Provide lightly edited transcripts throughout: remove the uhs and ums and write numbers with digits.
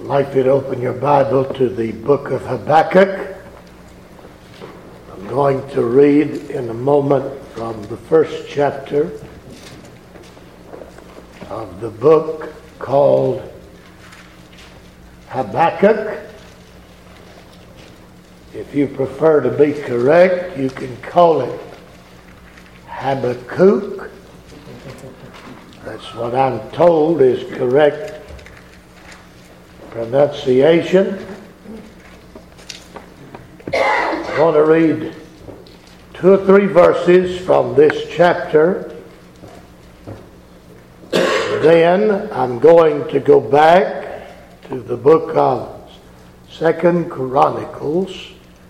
I'd like you to open your Bible to the book of Habakkuk. I'm going to read in a moment from the first chapter of the book called Habakkuk. If you prefer to be correct, you can call it Habakkuk. That's what I'm told is correct pronunciation. I want to read 2 or 3 verses from this chapter. Then I'm going to go back to the book of 2 Chronicles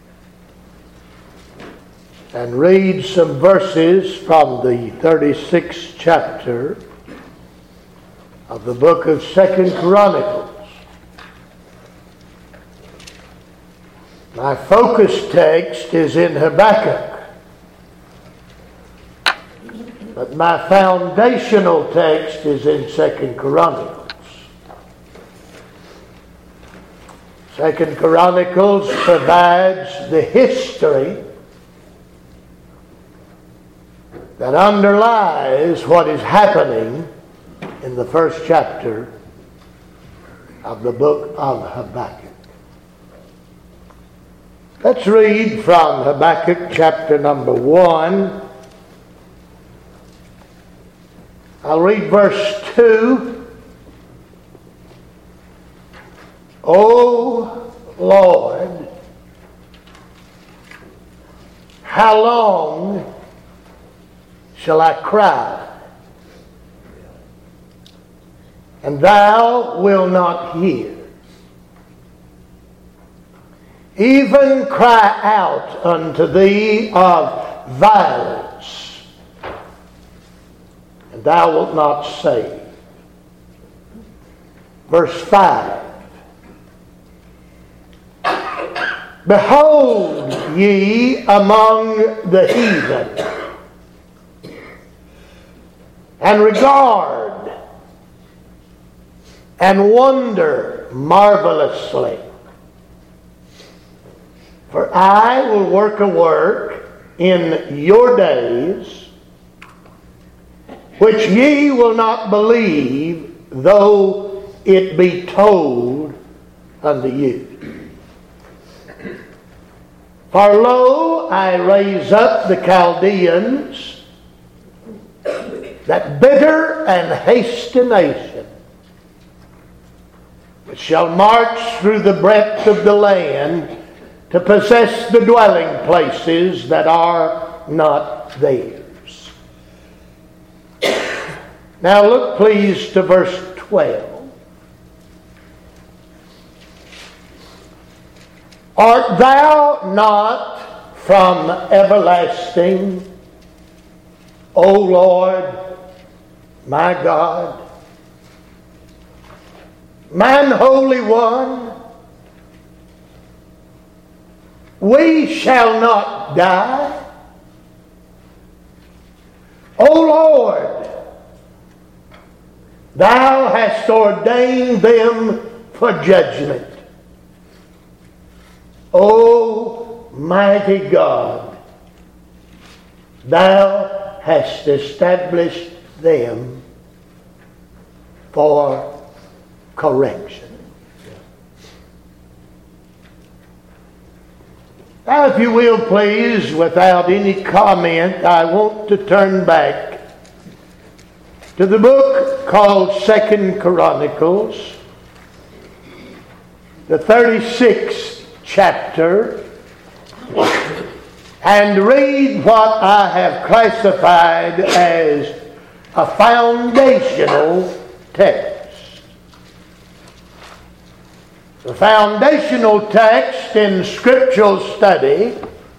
and read some verses from the 36th chapter of the book of 2 Chronicles. My focus text is in Habakkuk, but my foundational text is in 2 Chronicles. 2 Chronicles provides the history that underlies what is happening in the first chapter of the book of Habakkuk. Let's read from Habakkuk chapter number 1. I'll read verse 2. O Lord, how long shall I cry, and thou wilt not hear? Even cry out unto thee of violence, and thou wilt not save. Verse 5. Behold ye among the heathen, and regard, and wonder marvelously. For I will work a work in your days, which ye will not believe, though it be told unto you. For lo, I raise up the Chaldeans, that bitter and hasty nation, which shall march through the breadth of the land, to possess the dwelling places that are not theirs. Now look please to verse 12. Art thou not from everlasting, O Lord, my God, mine Holy One? We shall not die. O Lord, thou hast ordained them for judgment. O mighty God, thou hast established them for correction. Now, if you will, please, without any comment, I want to turn back to the book called 2 Chronicles, the 36th chapter, and read what I have classified as a foundational text. The foundational text in scriptural study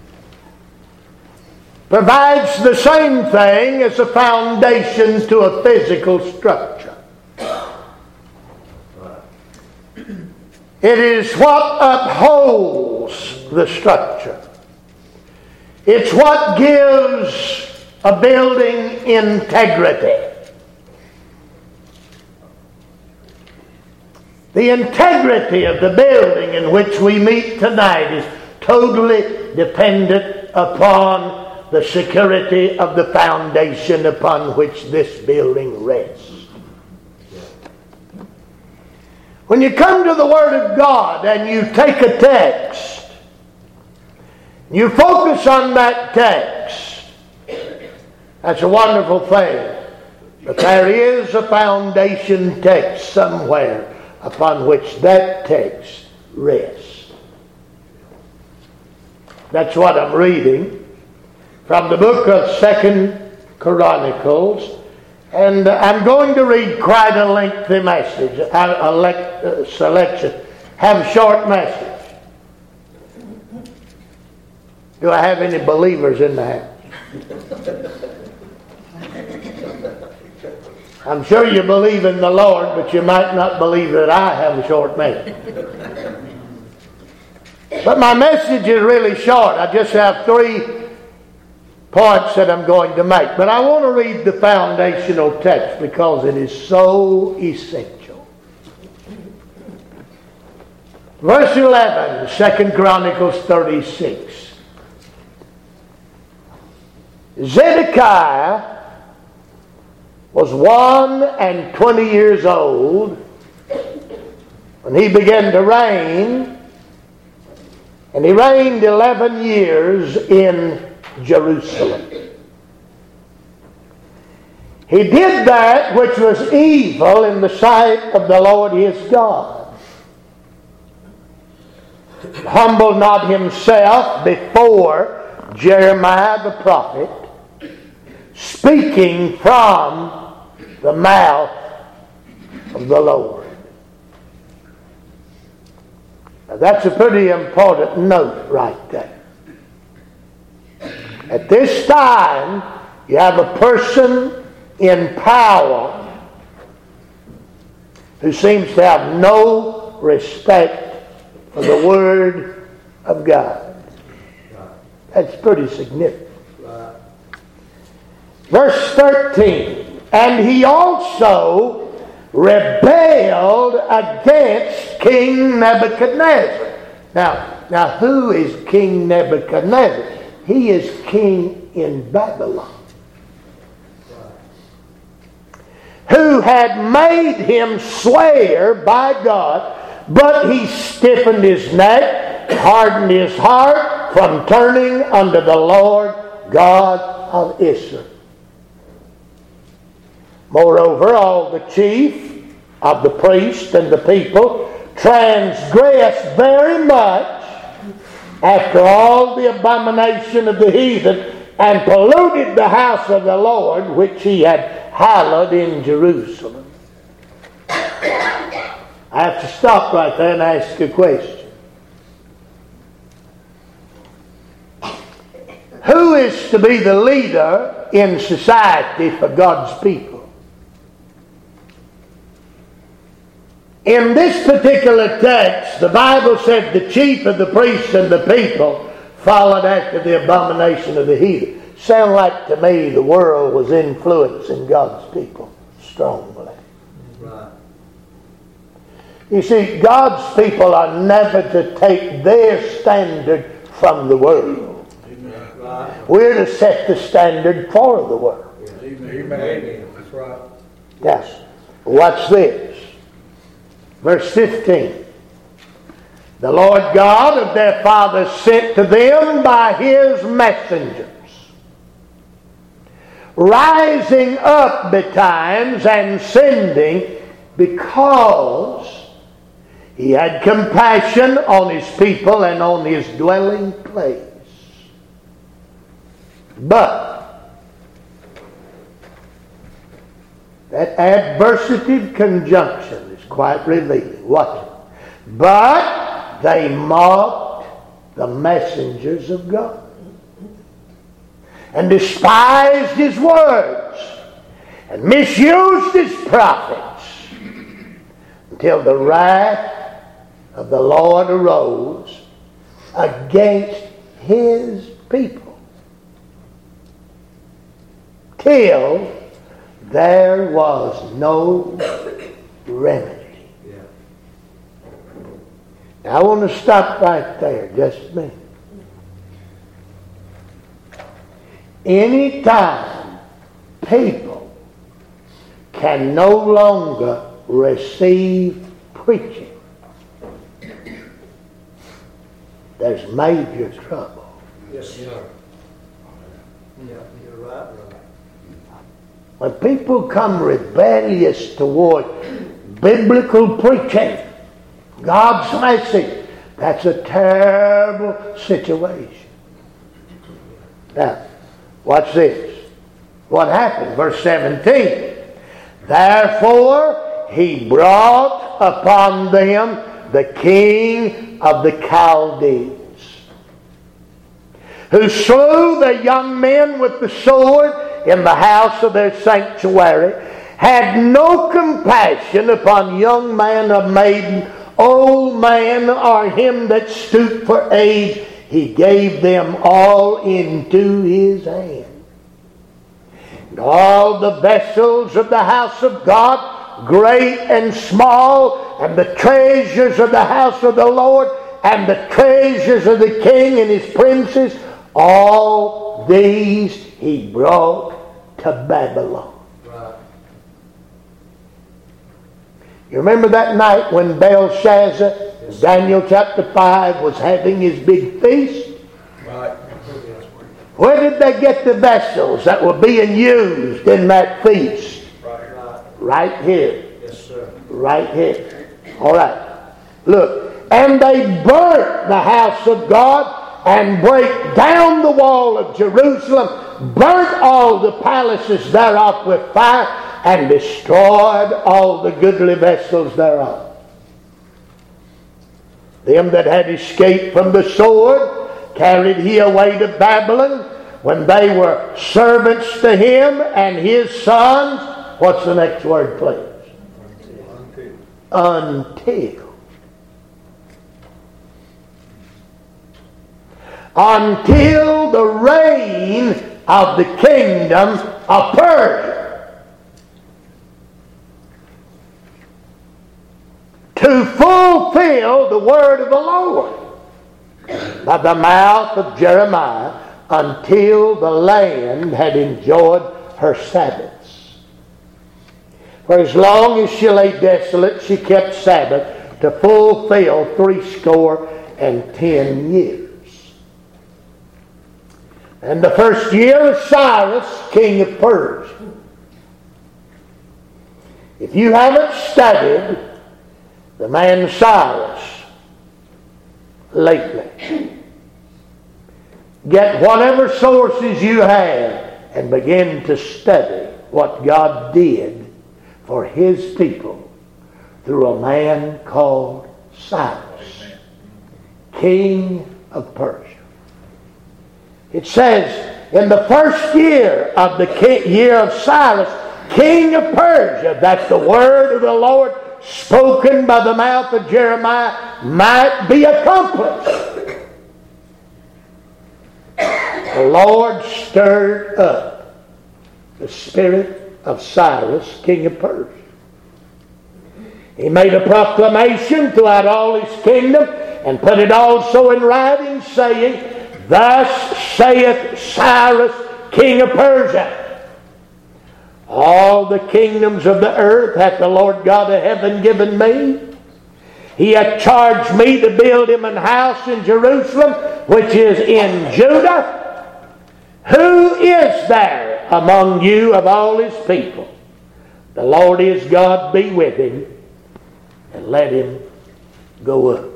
provides the same thing as a foundation to a physical structure. It is what upholds the structure. It's what gives a building integrity. The integrity of the building in which we meet tonight is totally dependent upon the security of the foundation upon which this building rests. When you come to the Word of God and you take a text, you focus on that text, that's a wonderful thing. But there is a foundation text somewhere upon which that text rests. That's what I'm reading from the book of 2 Chronicles. And I'm going to read quite a lengthy message, a selection. Have a short message. Do I have any believers in the house? I'm sure you believe in the Lord, but you might not believe that I have a short message. But my message is really short. I just have 3 points that I'm going to make. But I want to read the foundational text because it is so essential. Verse 11, 2 Chronicles 36. Zedekiah was 21 years old when he began to reign, and he reigned 11 years in Jerusalem. He did that which was evil in the sight of the Lord his God. Humbled not himself before Jeremiah the prophet, speaking from the mouth of the Lord. Now that's a pretty important note right there. At this time, you have a person in power who seems to have no respect for the Word of God. That's pretty significant. Verse 13. And he also rebelled against King Nebuchadnezzar. Now who is King Nebuchadnezzar? He is king in Babylon, who had made him swear by God, but he stiffened his neck, hardened his heart from turning unto the Lord God of Israel. Moreover, all the chief of the priests and the people transgressed very much after all the abomination of the heathen, and polluted the house of the Lord which he had hallowed in Jerusalem. I have to stop right there and ask a question. Who is to be the leader in society for God's people? In this particular text, the Bible said the chief of the priests and the people followed after the abomination of the heathen. Sound like to me the world was influencing God's people strongly. Right. You see, God's people are never to take their standard from the world. Right. We're to set the standard for the world. Amen. That's right. Yes. Watch this. Verse 15. The Lord God of their fathers sent to them by his messengers, rising up betimes and sending, because he had compassion on his people and on his dwelling place. But that adversative conjunction is quite revealing. Watch it. But they mocked the messengers of God and despised his words and misused his prophets until the wrath of the Lord arose against his people, till there was no remedy. Now, I want to stop right there just a minute. Anytime people can no longer receive preaching, there's major trouble. Yes, sir. Yeah, you're right, brother. When people come rebellious toward biblical preaching, God's message, that's a terrible situation. Now, watch this. What happened? Verse 17. Therefore he brought upon them the king of the Chaldees, who slew the young men with the sword in the house of their sanctuary, had no compassion upon young man or maiden, old man or him that stooped for age. He gave them all into his hand. And all the vessels of the house of God, great and small, and the treasures of the house of the Lord, and the treasures of the king and his princes, all these he brought to Babylon. Right. You remember that night when Belshazzar, Daniel chapter 5, was having his big feast? Right. Where did they get the vessels that were being used in that feast? Right. Right here. Yes, sir. Right here. All right. Look. And they burnt the house of God and break down the wall of Jerusalem, burnt all the palaces thereof with fire, and destroyed all the goodly vessels thereof. Them that had escaped from the sword carried he away to Babylon, when they were servants to him and his sons. What's the next word, please? Until the reign of the kingdom of Persia, to fulfill the word of the Lord by the mouth of Jeremiah, until the land had enjoyed her Sabbaths. For as long as she lay desolate, she kept Sabbath to fulfill 70 years. And the first year of Cyrus, king of Persia. If you haven't studied the man Cyrus lately, get whatever sources you have and begin to study what God did for his people through a man called Cyrus, king of Persia. It says, in the first year of the year of Cyrus, king of Persia, that the word of the Lord spoken by the mouth of Jeremiah might be accomplished. The Lord stirred up the spirit of Cyrus, king of Persia. He made a proclamation throughout all his kingdom and put it also in writing, saying, Thus saith Cyrus, king of Persia, all the kingdoms of the earth hath the Lord God of heaven given me. He hath charged me to build him an house in Jerusalem, which is in Judah. Who is there among you of all his people? The Lord his God be with him, and let him go up.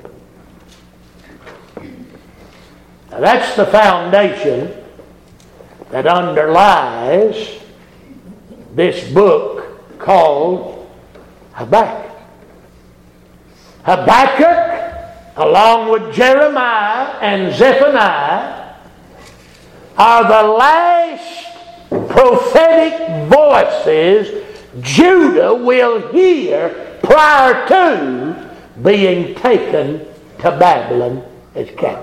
Now that's the foundation that underlies this book called Habakkuk. Habakkuk, along with Jeremiah and Zephaniah, are the last prophetic voices Judah will hear prior to being taken to Babylon as captives.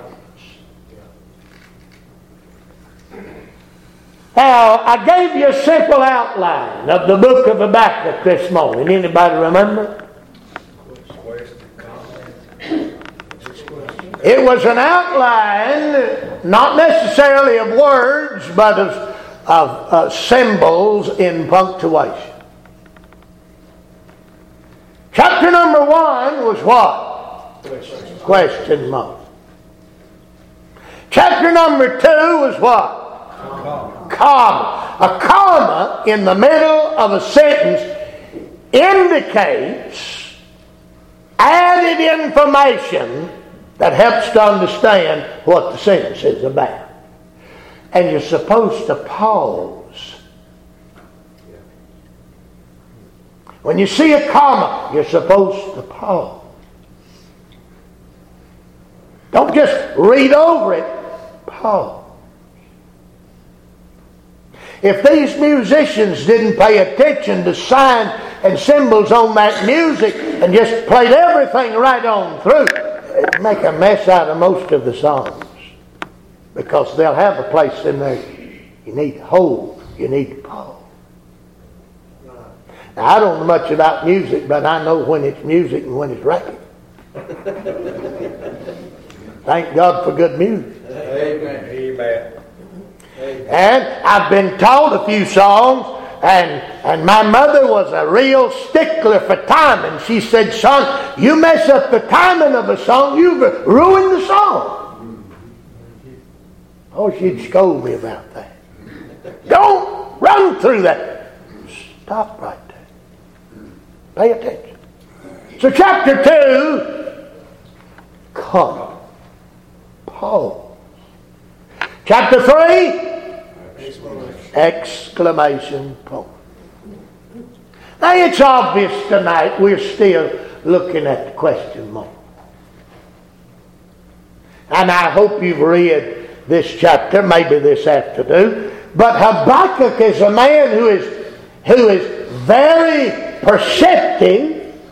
Now, I gave you a simple outline of the book of Habakkuk this morning. Anybody remember? It was an outline, not necessarily of words, but of symbols in punctuation. Chapter number 1 was what? Question mark. Chapter number 2 was what? Comma. A comma in the middle of a sentence indicates added information that helps to understand what the sentence is about. And you're supposed to pause. When you see a comma, you're supposed to pause. Don't just read over it. Pause. If these musicians didn't pay attention to signs and symbols on that music and just played everything right on through, it'd make a mess out of most of the songs. Because they'll have a place in there you need to hold, you need to pause. Now, I don't know much about music, but I know when it's music and when it's racket. Thank God for good music. Amen. Amen. And I've been taught a few songs, and my mother was a real stickler for timing. She said, son, you mess up the timing of a song, you've ruined the song. Oh, she'd scold me about that. Don't run through that. Stop right there. Pay attention. So chapter 2, come. Pause. Chapter 3, exclamation point. Now it's obvious tonight we're still looking at the question mark. And I hope you've read this chapter, maybe this afternoon. But Habakkuk is a man who is very perceptive.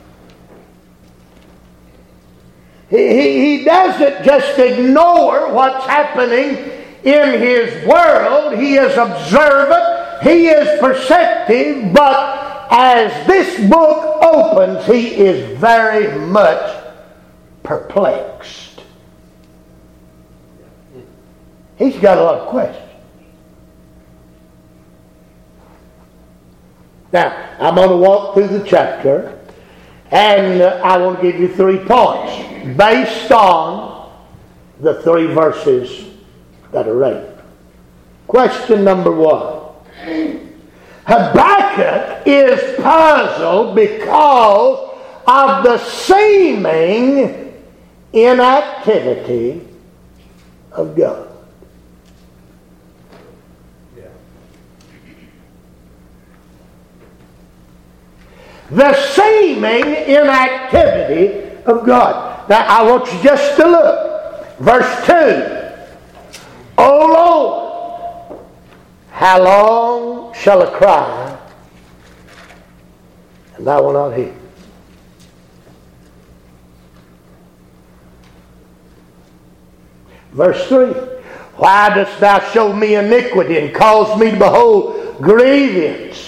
He doesn't just ignore what's happening in his world. He is observant. He is perceptive. But as this book opens, he is very much perplexed. He's got a lot of questions. Now, I'm going to walk through the chapter, and I want to give you 3 points based on the 3 verses that are read. Question number 1. Habakkuk is puzzled because of the seeming inactivity of God. The seeming inactivity of God. Now I want you just to look. Verse 2. O Lord, how long shall I cry, and thou wilt not hear? Verse 3. Why dost thou show me iniquity and cause me to behold grievance?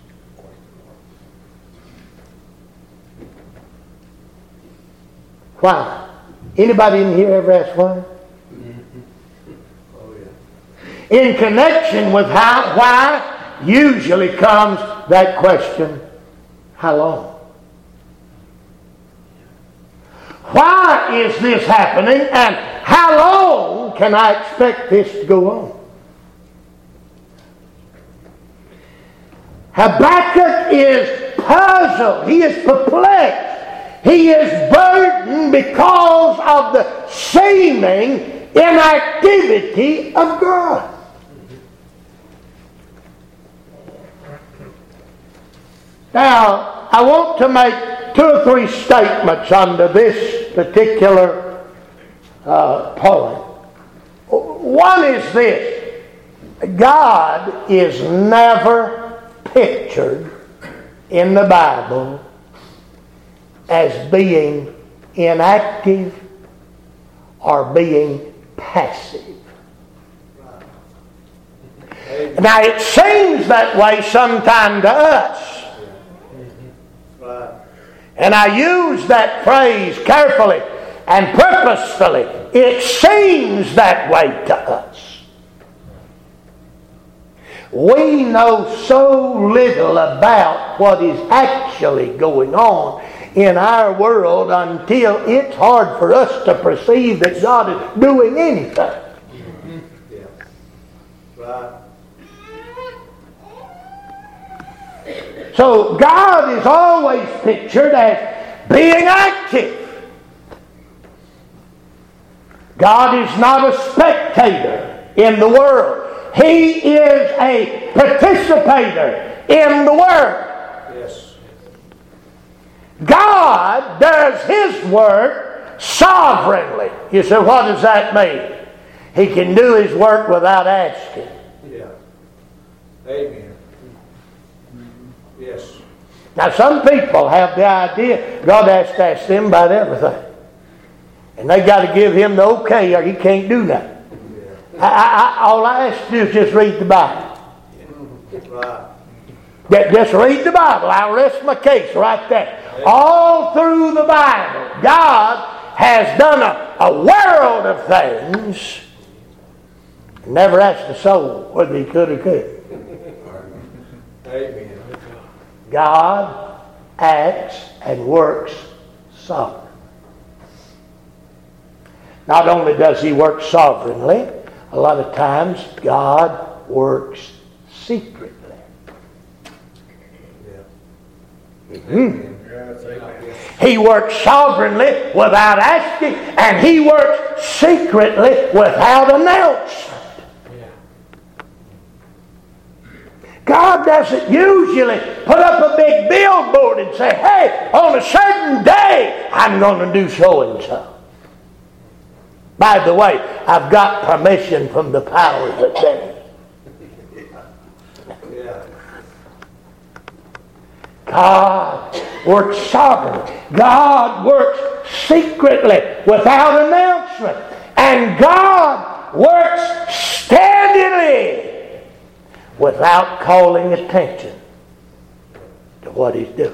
Why? Anybody in here ever ask why? Oh, yeah. In connection with why usually comes that question, how long? Why is this happening, and how long can I expect this to go on? Habakkuk is puzzled. He is perplexed. He is burdened because of the seeming inactivity of God. Now, I want to make 2 or 3 statements under this particular point. One is this: God is never pictured in the Bible as being inactive or being passive. Now it seems that way sometime to us. And I use that phrase carefully and purposefully It seems that way to us. We know so little about what is actually going on in our world until it's hard for us to perceive that God is doing anything. Yeah. Right. So God is always pictured as being active. God is not a spectator in the world. He is a participator in the world. Yes. God does His work sovereignly. You say, what does that mean? He can do His work without asking. Yeah. Amen. Yes. Now some people have the idea God has to ask them about everything. And they got to give Him the okay or He can't do nothing. All I ask you to do is just read the Bible. Right. Just read the Bible. I'll rest my case right there. All through the Bible, God has done a world of things. Never asked a soul whether He could or could. Amen. God acts and works sovereignly. Not only does He work sovereignly, a lot of times God works secretly. He works sovereignly without asking, and He works secretly without announcement. God doesn't usually put up a big billboard and say, hey, on a certain day, I'm going to do so and so. By the way, I've got permission from the powers that be. Yeah. God works sovereignly. God works secretly without announcement. And God works steadily without calling attention to what He's doing.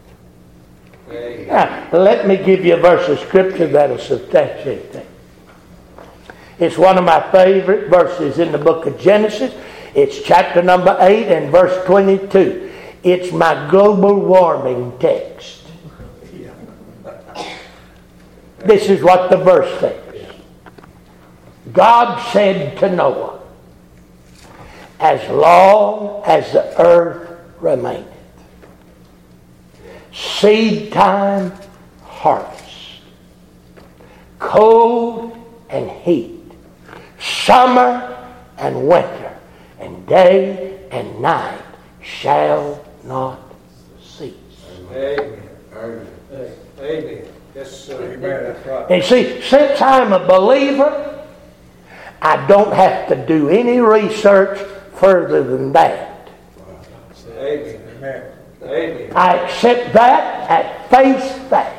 Now, let me give you a verse of Scripture that'll substantiate that. It's one of my favorite verses in the book of Genesis. It's chapter number 8 and verse 22. It's my global warming text. This is what the verse says. God said to Noah, as long as the earth remaineth, seed time, harvest, cold and heat, summer and winter, and day and night shall not cease. Amen. Amen. Yes, sir. Amen. That's right. And see, since I'm a believer, I don't have to do any research further than that. Amen. Amen. I accept that at face value.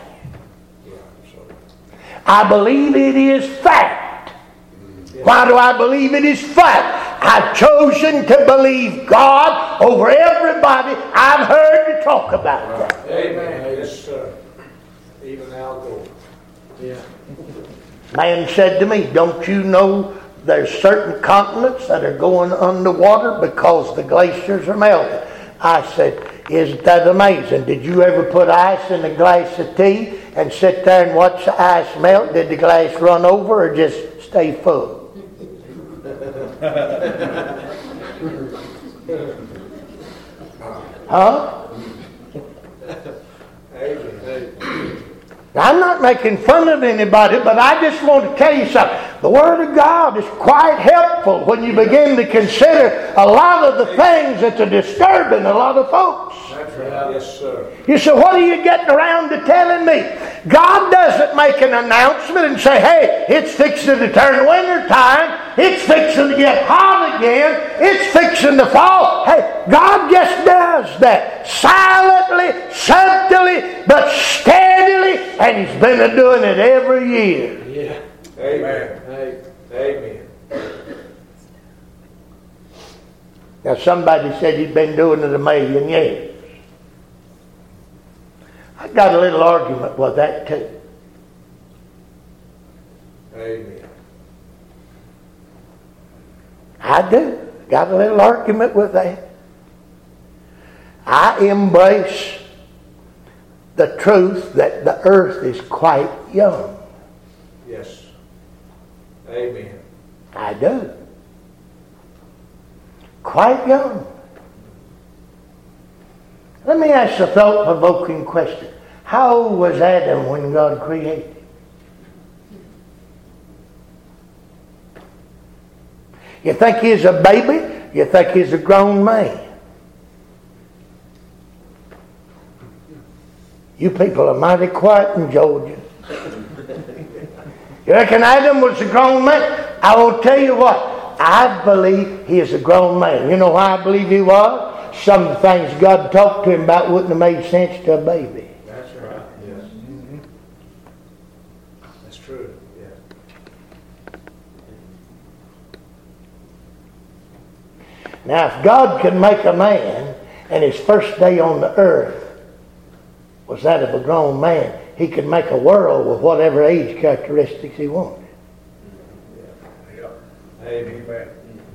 I believe it is fact. Why do I believe it is fact? I've chosen to believe God over everybody I've heard to talk about that. Amen. Yes, sir. Even Al Gore. Yeah. Man said to me, don't you know there's certain continents that are going underwater because the glaciers are melting? I said, isn't that amazing? Did you ever put ice in a glass of tea and sit there and watch the ice melt? Did the glass run over or just stay full? Huh? Now, I'm not making fun of anybody, but I just want to tell you something. The Word of God is quite helpful when you begin to consider a lot of the things that are disturbing a lot of folks. That's right. Yes, sir. You say, what are you getting around to telling me? God doesn't make an announcement and say, hey, it's fixing to turn winter time. It's fixing to get hot again. It's fixing to fall. Hey, God just does that. Silently, subtly, but steadily. And He's been doing it every year. Yeah. Amen. Amen. Now somebody said He'd been doing it 1,000,000 years. I got a little argument with that too. Amen. I do. Got a little argument with that. I embrace the truth that the earth is quite young. Yes. Amen. I do. Quite young. Let me ask a thought-provoking question. How old was Adam when God created him? You think he's a baby? You think he's a grown man? You people are mighty quiet in Georgia. You reckon Adam was a grown man? I will tell you what. I believe he is a grown man. You know why I believe he was? Some of the things God talked to him about wouldn't have made sense to a baby. That's right. Yes. Mm-hmm. That's true. Yeah. Now, if God could make a man, and his first day on the earth was that of a grown man, he could make a world with whatever age characteristics he wanted. Yeah. Amen.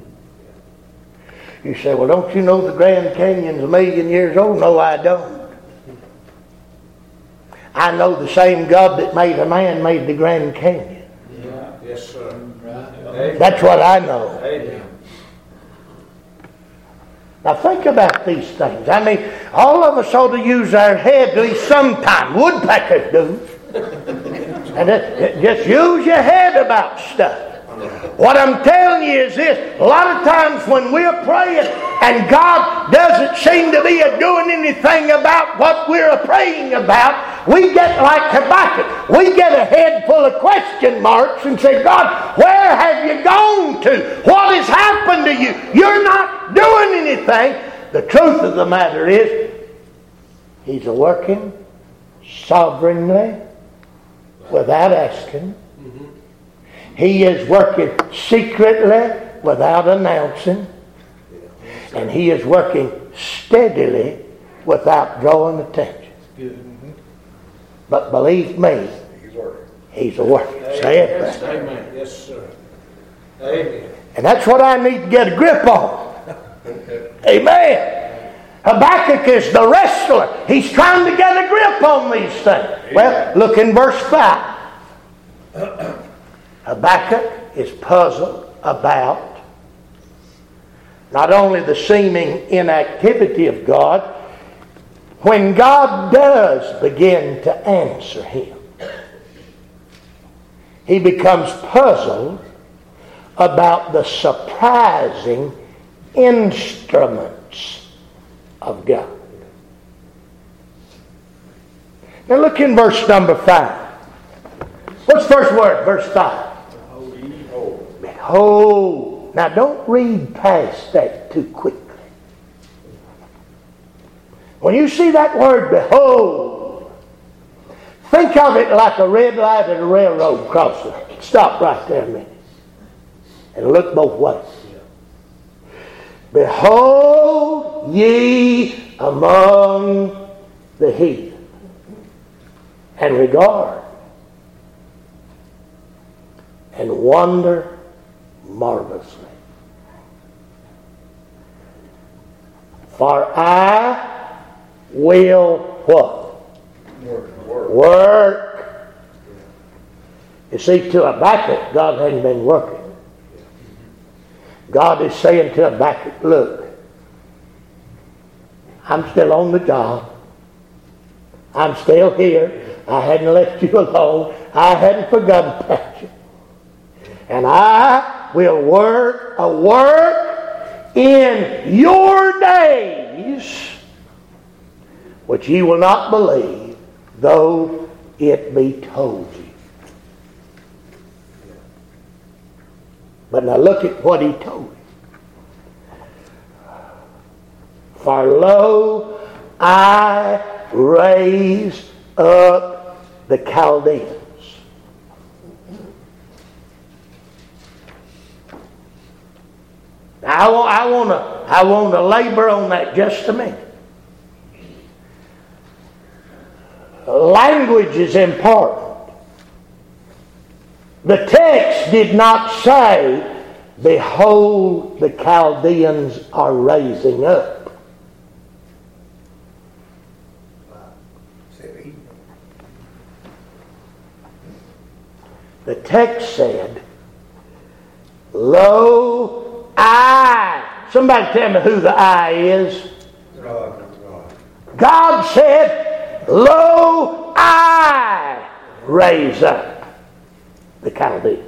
You say, well, don't you know the Grand Canyon's 1,000,000 years old? No, I don't. I know the same God that made a man made the Grand Canyon. Yeah. Yes, sir. Right. That's what I know. Amen. Now think about these things. I mean, all of us ought to use our head at least sometime. Woodpeckers do. And just use your head about stuff. What I'm telling you is this. A lot of times when we're praying and God doesn't seem to be doing anything about what we're praying about, we get like Habakkuk. We get a head full of question marks and say, God, where have you gone to? What has happened to you? You're not doing anything. The truth of the matter is, He's working sovereignly without asking. He is working secretly without announcing. And He is working steadily without drawing attention. But believe me, He's a working. Say it back. Amen. Yes, sir. Amen. And that's what I need to get a grip on. Amen. Habakkuk is the wrestler. He's trying to get a grip on these things. Well, look in verse 5. Habakkuk is puzzled about not only the seeming inactivity of God, when God does begin to answer him, he becomes puzzled about the surprising instruments of God. Now look in verse number 5. What's the first word? Verse 5. Behold. Now don't read past that too quickly. When you see that word behold, think of it like a red light at a railroad crossing. Stop right there a minute and look both ways. Behold ye among the heathen, and regard and wonder marvelously. For I will what? Work. You see, to Habakkuk, God hadn't been working. God is saying to Habakkuk, look, I'm still on the job. I'm still here. I hadn't left you alone. I hadn't forgotten about you. And I will work a work in your days which ye will not believe, though it be told you. But now look at what he told you. For lo, I raise up the Chaldeans. Now, I want to labor on that just a minute. Language is important. The text did not say, behold, the Chaldeans are raising up. The text said, lo, I. Somebody tell me who the I is. God said, lo, I raise up the Chaldeans.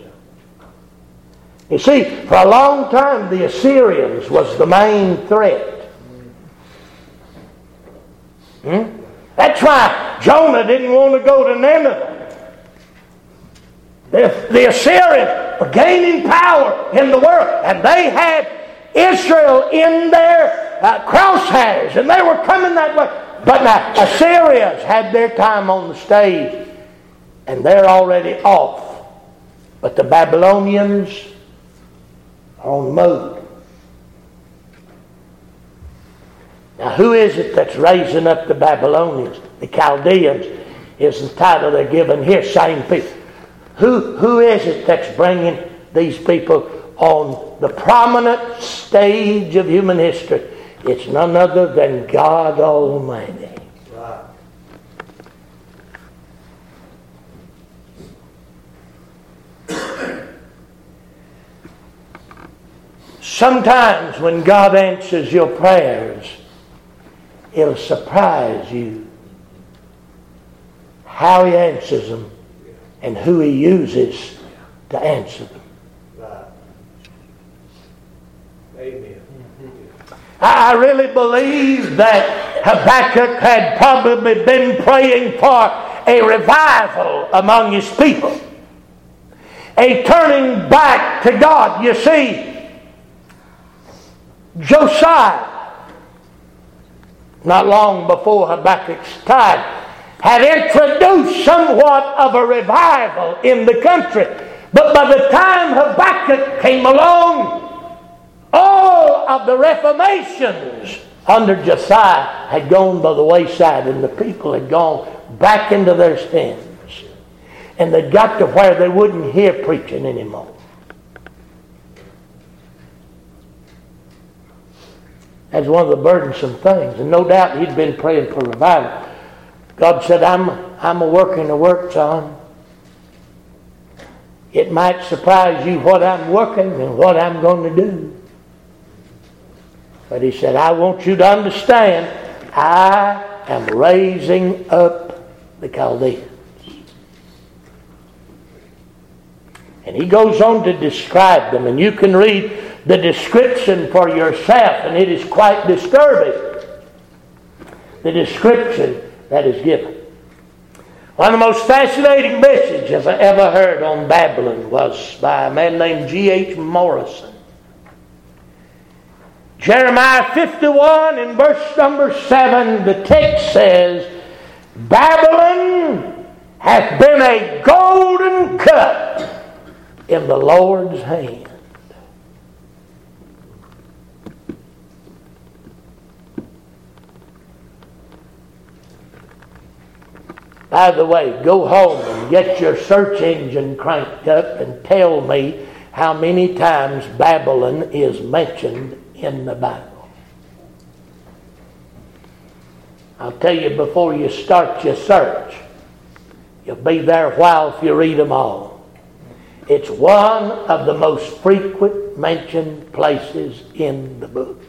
You see, for a long time the Assyrians was the main threat. That's why Jonah didn't want to go to Nineveh. The Assyrians were gaining power in the world, and they had Israel in their crosshairs, and they were coming that way. But now, Assyrians had their time on the stage, and they're already off. But the Babylonians are on the move. Now, who is it that's raising up the Babylonians? The Chaldeans is the title they're given here. Same people. Who is it that's bringing these people on the prominent stage of human history? It's none other than God Almighty. Right. Sometimes when God answers your prayers, it'll surprise you how He answers them and who He uses to answer them. Right. Amen. I really believe that Habakkuk had probably been praying for a revival among his people, a turning back to God. You see, Josiah, not long before Habakkuk's time, had introduced somewhat of a revival in the country. But by the time Habakkuk came along, all of the reformations under Josiah had gone by the wayside, and the people had gone back into their sins. And they got to where they wouldn't hear preaching anymore. That's one of the burdensome things. And no doubt he'd been praying for revival. God said, I'm a working the work, son. It might surprise you what I'm working and what I'm going to do. But He said, I want you to understand, I am raising up the Chaldeans. And He goes on to describe them. And you can read the description for yourself, and it is quite disturbing. The description that is given. One of the most fascinating messages I ever heard on Babylon was by a man named G.H. Morrison. Jeremiah 51 in verse number 7, the text says, Babylon hath been a golden cup in the Lord's hand. By the way, go home and get your search engine cranked up and tell me how many times Babylon is mentioned in the Bible. I'll tell you before you start your search. You'll be there a while if you read them all. It's one of the most frequent mentioned places in the book.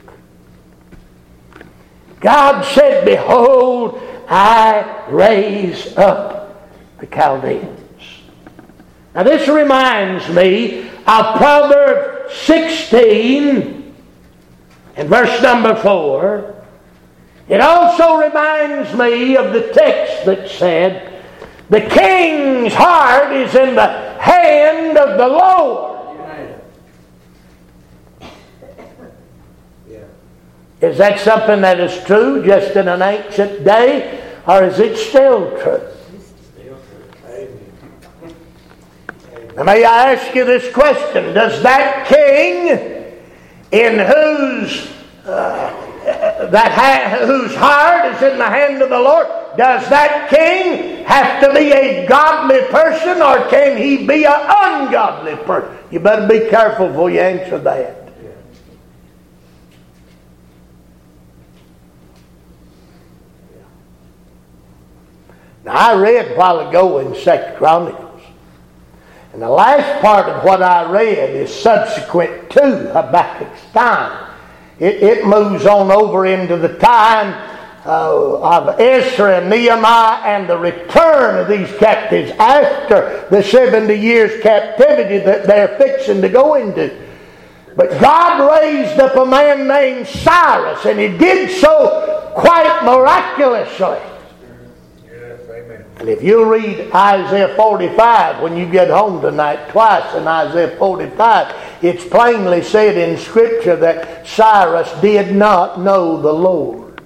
God said, behold, I raise up the Chaldeans. Now this reminds me of Proverbs 16 and verse number 4. It also reminds me of the text that said, the king's heart is in the hand of the Lord. Is that something that is true just in an ancient day, or is it still true? Now, may I ask you this question? Does that king in whose heart is in the hand of the Lord, does that king have to be a godly person person or can he be an ungodly person? You better be careful before you answer that. Now, I read a while ago in 2 Chronicles, and the last part of what I read is subsequent to Habakkuk's time. It moves on over into the time of Ezra and Nehemiah and the return of these captives after the 70 years captivity that they're fixing to go into. But God raised up a man named Cyrus, and he did so quite miraculously. And if you read Isaiah 45 when you get home tonight, twice in Isaiah 45, it's plainly said in Scripture that Cyrus did not know the Lord.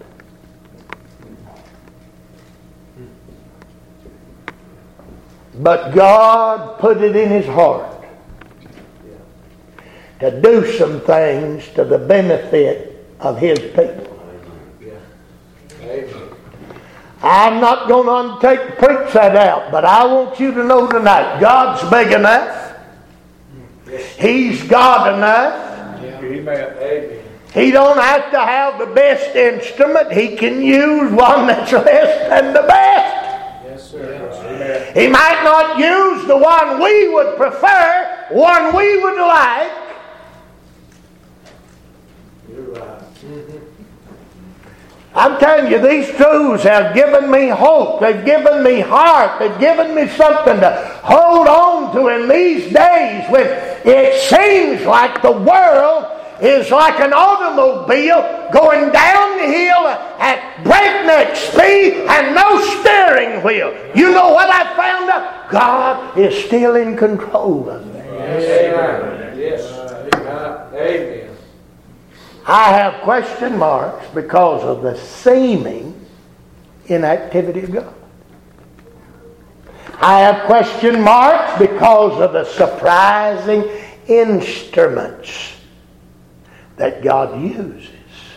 But God put it in his heart to do some things to the benefit of his people. Amen. I'm not going to undertake to preach that out, but I want you to know tonight, God's big enough. He's God enough. Amen. He don't have to have the best instrument. He can use one that's less than the best. Yes, sir. He might not use the one we would prefer, one we would like. You're right. I'm telling you, these truths have given me hope. They've given me heart. They've given me something to hold on to in these days when it seems like the world is like an automobile going down the hill at breakneck speed and no steering wheel. You know what I found out? God is still in control of it. Amen. Yes. Amen. I have question marks because of the seeming inactivity of God. I have question marks because of the surprising instruments that God uses.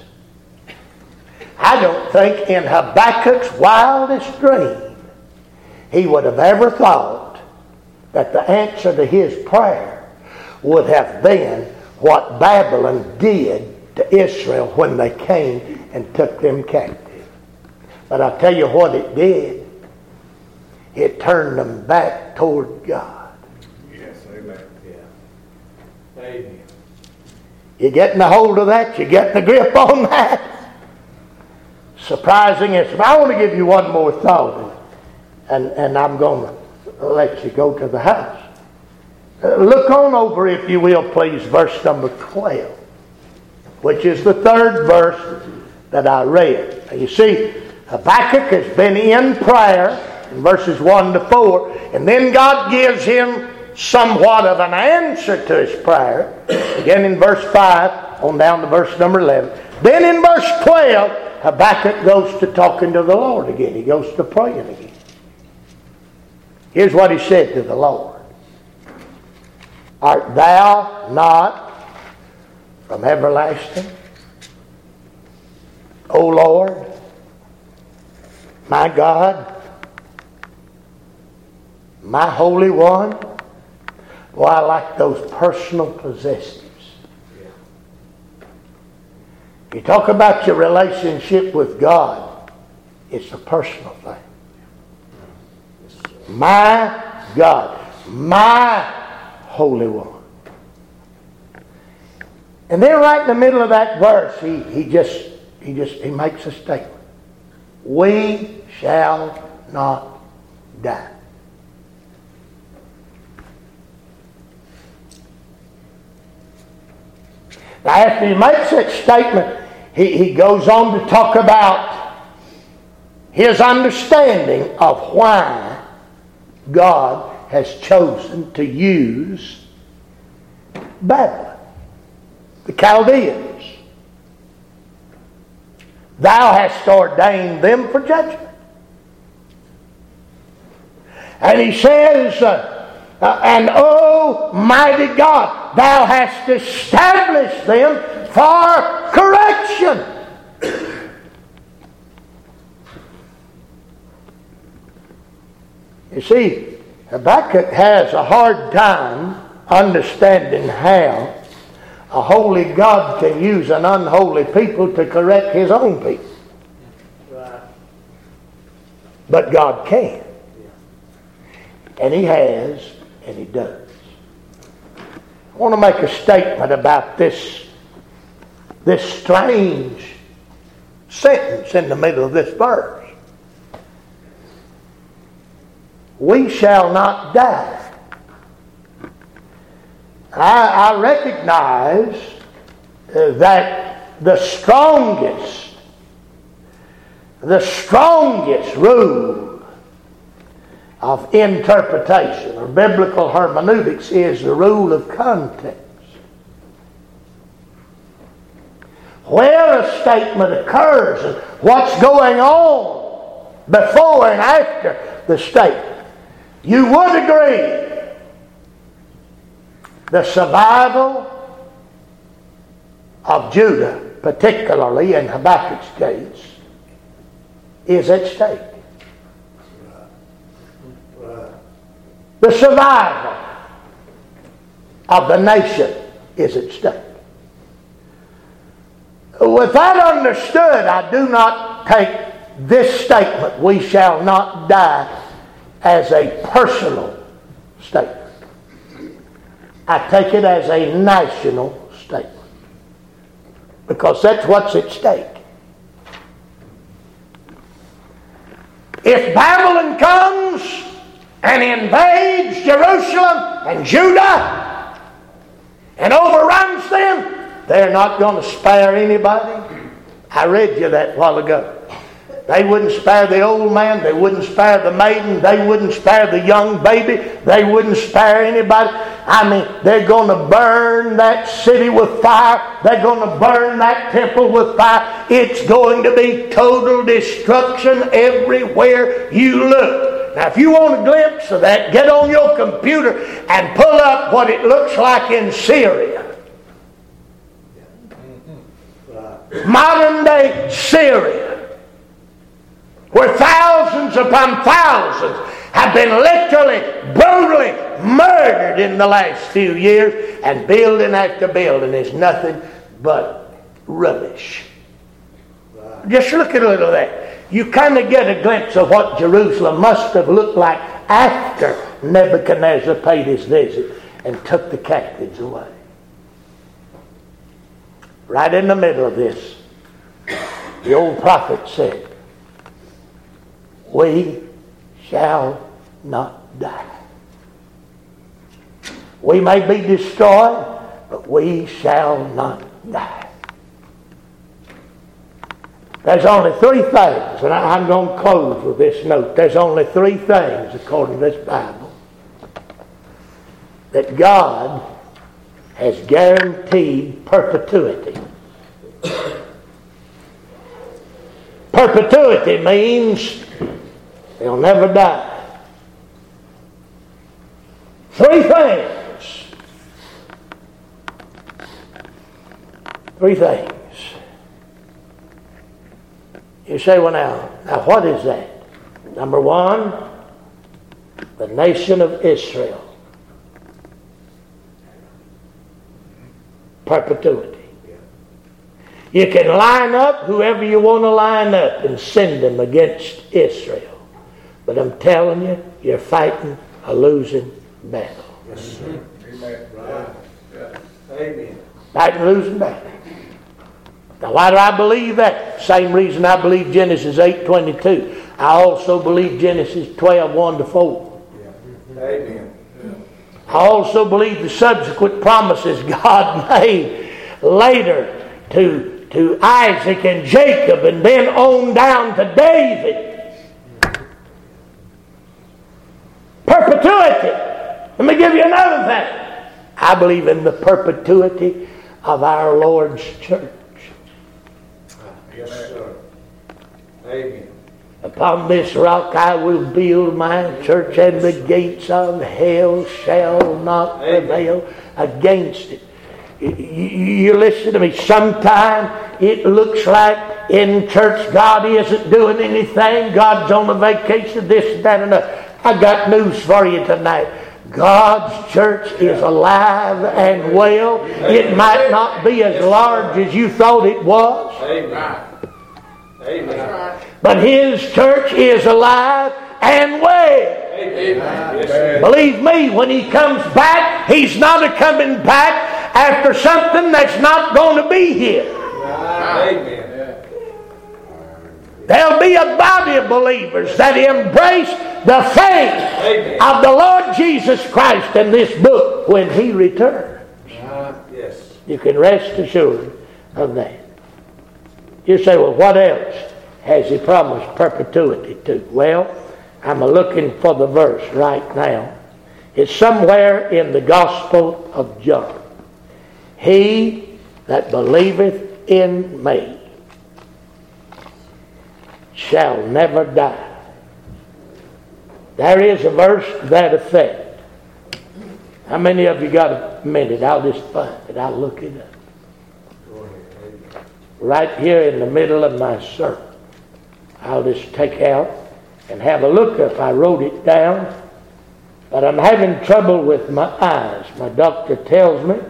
I don't think in Habakkuk's wildest dream he would have ever thought that the answer to his prayer would have been what Babylon did to Israel when they came and took them captive. But I'll tell you what it did. It turned them back toward God. Yes, amen. Yeah. Amen. You getting a hold of that? You getting a grip on that? Surprising is. I want to give you one more thought, and I'm going to let you go to the house. Look on over, if you will, please, verse number 12. Which is the third verse that I read. Now you see, Habakkuk has been in prayer in verses 1 to 4, and then God gives him somewhat of an answer to his prayer. Again in verse 5 on down to verse number 11. Then in verse 12, Habakkuk goes to talking to the Lord again. He goes to praying again. Here's what he said to the Lord. Art thou not from everlasting, O Lord, my God, my Holy One? Boy, I like those personal possessives. You talk about your relationship with God, it's a personal thing. My God, my Holy One. And then right in the middle of that verse, he makes a statement. We shall not die. Now after he makes that statement, he goes on to talk about his understanding of why God has chosen to use Babylon. The Chaldeans. Thou hast ordained them for judgment. And he says, and O mighty God, thou hast established them for correction. You see, Habakkuk has a hard time understanding how a holy God can use an unholy people to correct his own people. Right. But God can. And he has, and he does. I want to make a statement about this strange sentence in the middle of this verse. We shall not die. I recognize that the strongest rule of interpretation or biblical hermeneutics is the rule of context. Where a statement occurs and what's going on before and after the statement, you would agree the survival of Judah, particularly in Habakkuk's case, is at stake. The survival of the nation is at stake. With that understood, I do not take this statement, we shall not die, as a personal statement. I take it as a national statement. Because that's what's at stake. If Babylon comes and invades Jerusalem and Judah and overruns them, they're not going to spare anybody. I read you that a while ago. They wouldn't spare the old man. They wouldn't spare the maiden. They wouldn't spare the young baby. They wouldn't spare anybody. I mean, they're going to burn that city with fire. They're going to burn that temple with fire. It's going to be total destruction everywhere you look. Now, if you want a glimpse of that, get on your computer and pull up what it looks like in Syria. Modern day Syria, where thousands upon thousands have been literally, brutally murdered in the last few years, and building after building is nothing but rubbish. Just look at a little of that. You kind of get a glimpse of what Jerusalem must have looked like after Nebuchadnezzar paid his visit and took the captives away. Right in the middle of this, the old prophet said, we shall not die. We may be destroyed, but we shall not die. There's only three things, and I'm going to close with this note. There's only three things, according to this Bible, that God has guaranteed perpetuity. Perpetuity means they'll never die. Three things. Three things. You say, well now what is that? Number one, the nation of Israel. Perpetuity. You can line up whoever you want to line up and send them against Israel. But I'm telling you, you're fighting a losing battle. Yes, sir. Amen. Right. Yeah. Amen. Fighting a losing battle. Now, why do I believe that? Same reason I believe Genesis 8:22. I also believe Genesis 12:1-4. Yeah. Amen. Yeah. I also believe the subsequent promises God made later to Isaac and Jacob, and then on down to David. Perpetuity. Let me give you another thing. I believe in the perpetuity of our Lord's church. Yes, sir. Amen. Upon this rock I will build my church, and the gates of hell shall not prevail against it. You listen to me. Sometime it looks like in church God isn't doing anything. God's on a vacation, this, that, and that. I got news for you tonight. God's church is alive and well. It might not be as large as you thought it was. Amen. Amen. But His church is alive and well. Amen. Believe me, when He comes back, He's not a coming back after something that's not going to be here. Amen. There'll be a body of believers that embrace the faith of the Lord Jesus Christ in this book when He returns. Yes. You can rest assured of that. You say, well, what else has He promised perpetuity to? Well, I'm looking for the verse right now. It's somewhere in the Gospel of John. He that believeth in me shall never die. There is a verse to that effect. How many of you got a minute? I'll just find it. I'll look it up. Right here in the middle of my sermon. I'll just take out and have a look if I wrote it down. But I'm having trouble with my eyes. My doctor tells me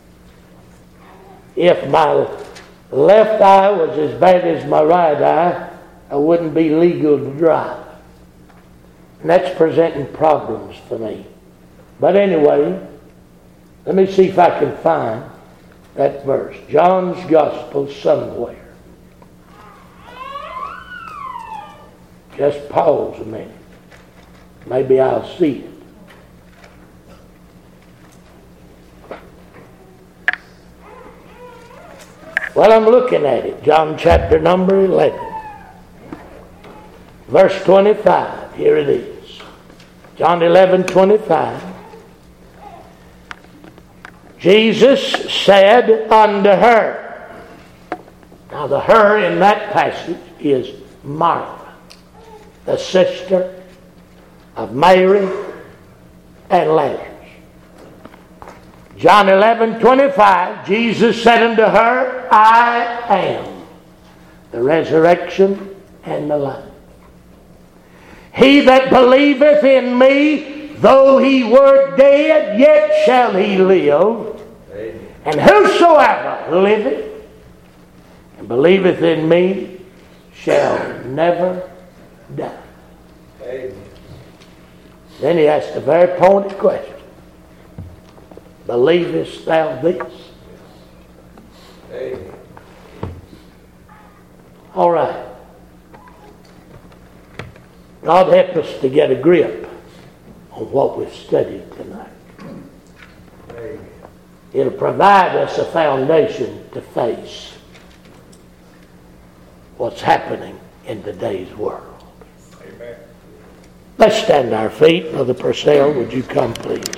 if my left eye was as bad as my right eye, I wouldn't be legal to drive. And that's presenting problems for me. But anyway, let me see if I can find that verse. John's Gospel somewhere. Just pause a minute. Maybe I'll see it. Well, I'm looking at it. John chapter number 11. Verse 25. Here it is. John 11:25. Jesus said unto her. Now the her in that passage is Martha, the sister of Mary and Lazarus. John 11:25, Jesus said unto her, I am the resurrection and the life. He that believeth in me, though he were dead, yet shall he live. Amen. And whosoever liveth and believeth in me shall never die. Amen. Then he asked a very pointed question. Believest thou this? Amen. All right. God help us to get a grip on what we've studied tonight. Amen. It'll provide us a foundation to face what's happening in today's world. Amen. Let's stand to our feet. Brother Purcell, would you come please?